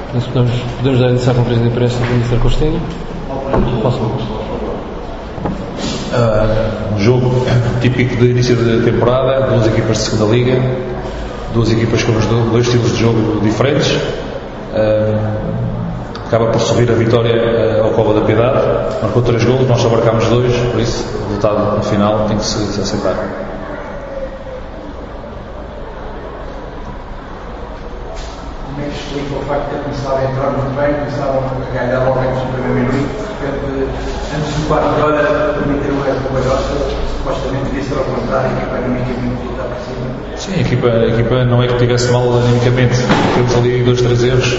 Podemos dar início à conferência de imprensa do Mr. Costinho. Um jogo típico de início de temporada, duas equipas de segunda liga, duas equipas com dois estilos de jogo diferentes. Acaba por sorrir a vitória ao Cova da Piedade, marcou 3 golos, nós só marcámos 2, por isso o resultado no final tem que se aceitar. Como é que explica o facto de ter começado a entrar muito bem, começaram a ganhar logo antes do primeiro minuto, de repente, antes do quarto de hora, permitiram o Palhoça, supostamente devia ser ao contrário, a equipa animicamente está por cima? Sim, a equipa não é que estivesse mal animicamente, temos ali 2-3 erros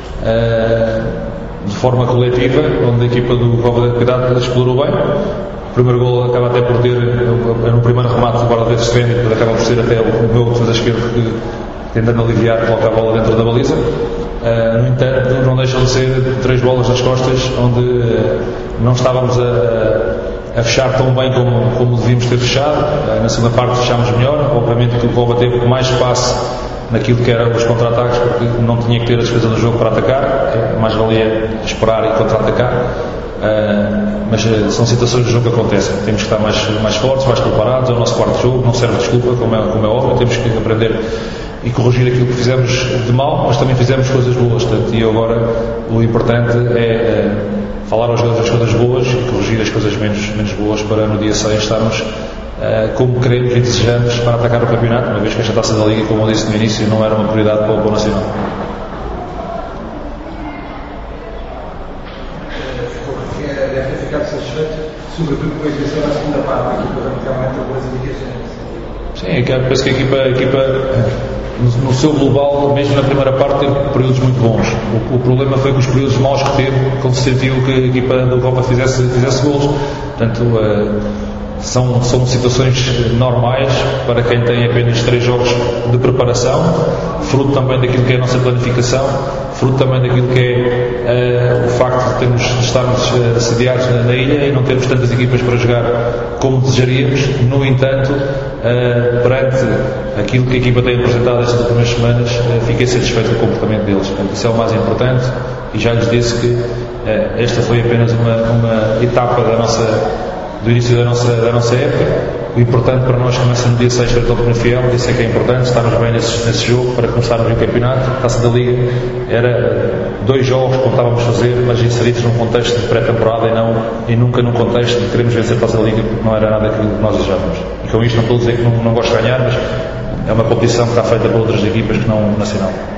de forma coletiva, onde a equipa do Cova da Piedade explorou bem. O primeiro gol acaba até por ter, no primeiro remate do guarda-redes Sven, depois acaba por ser até o meu defesa esquerdo que, tentando aliviar, coloca a bola dentro da baliza. No entanto, não deixam de ser 3 bolas nas costas, onde não estávamos a fechar tão bem como devíamos ter fechado. Na segunda parte fechámos melhor, obviamente que o Cova teve mais espaço naquilo que eram os contra-ataques, porque não tinha que ter a defesa do jogo para atacar, mais valia esperar e contra-atacar. Mas são situações do jogo que acontecem, temos que estar mais fortes, mais preparados. É o nosso quarto jogo, não serve desculpa, como é óbvio, temos que aprender e corrigir aquilo que fizemos de mal, mas também fizemos coisas boas. Portanto, e agora o importante é falar aos jogadores das coisas boas e corrigir as coisas menos boas, para no dia 6 estarmos como queremos e desejamos para atacar o campeonato, uma vez que esta taça da Liga, como eu disse no início, não era uma prioridade para o Nacional. Deve ter ficado satisfeito, sobretudo depois de vencer a segunda parte, a equipa realmente boas indicações. Sim, penso que a equipa no seu global, mesmo na primeira parte, teve períodos muito bons. O problema foi que os períodos maus que teve, quando se sentiu que a equipa da Europa fizesse golos. Portanto, são situações normais para quem tem apenas 3 jogos de preparação, fruto também daquilo que é a nossa planificação, fruto também daquilo que é o facto de estarmos assediados na ilha e não termos tantas equipas para jogar como desejaríamos. No entanto, perante aquilo que a equipa tem apresentado estas últimas semanas, fiquei satisfeito com o comportamento deles. Portanto, isso é o mais importante, e já lhes disse que esta foi apenas uma etapa do início da nossa época. O importante para nós começa no dia 6 frente ao Penafiel, isso é que é importante, estarmos bem nesse jogo para começarmos o campeonato. A Taça da Liga era 2 jogos que contávamos fazer, mas inseridos num contexto de pré-temporada e nunca num contexto de queremos vencer a Taça da Liga, porque não era nada aquilo que nós desejávamos. E com isto não estou a dizer que não gosto de ganhar, mas é uma competição que está feita por outras equipas que não o Nacional.